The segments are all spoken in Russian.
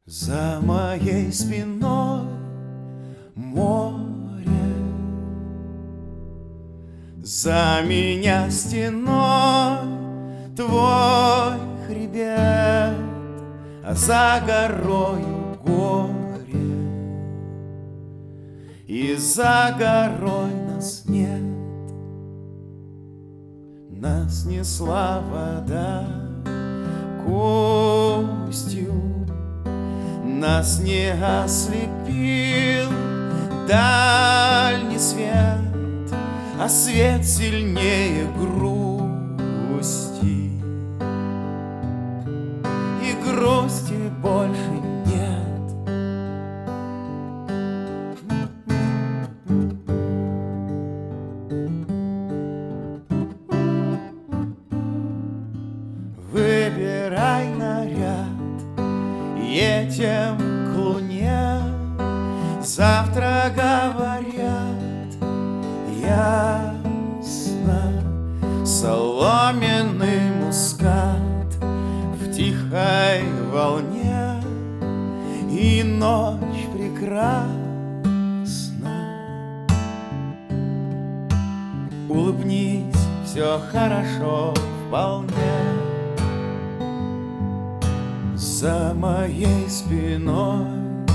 За моей спиной море, за меня стеной твой хребет, а за горою горе, и за горой нас нет. Нас несла вода к устью, нас не ослепил дальний свет, а свет сильнее грусти, и грусти больше нет. Выбирай наряд, едем к луне. Завтра, говорят, ясно, соломенный мускат в тихой волне, и ночь прекрасна. Улыбнись, все хорошо вполне. За моей спиной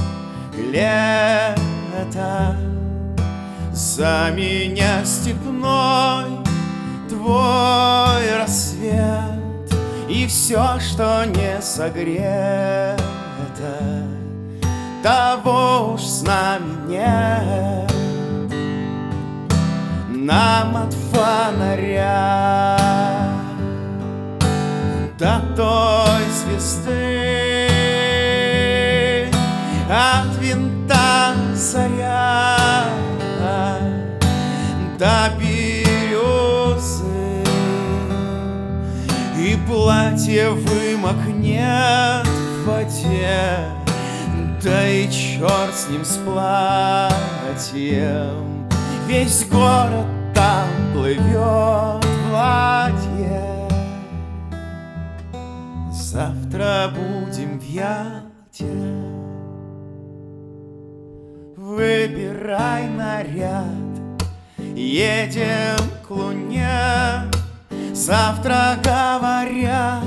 лето, за меня степной твой рассвет, и все, что не согрето, того уж с нами нет. Нам от фонаря до той звезды, от винта заря до березы, и платье вымокнет в воде, да и черт с ним, с платьем. Весь город там плывет в ладье. Завтра будем в Ялте. Выбирай наряд, едем к луне. Завтра, говорят,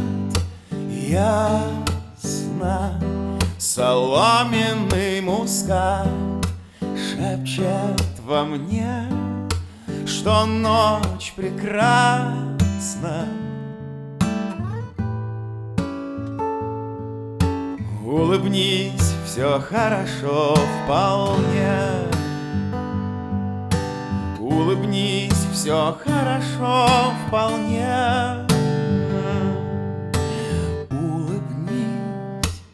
ясно, соломенный мускат шепчет во мне, что ночь прекрасна. Улыбнись, все хорошо вполне. Улыбнись, все хорошо вполне. Улыбнись.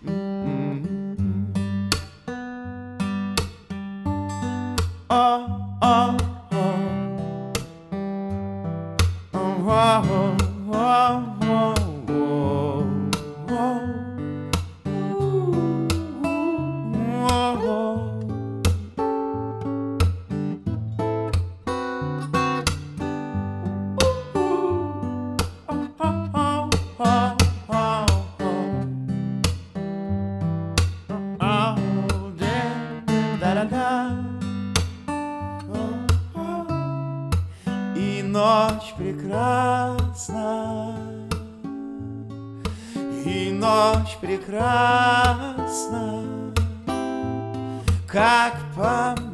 И ночь прекрасна, и ночь прекрасна, как по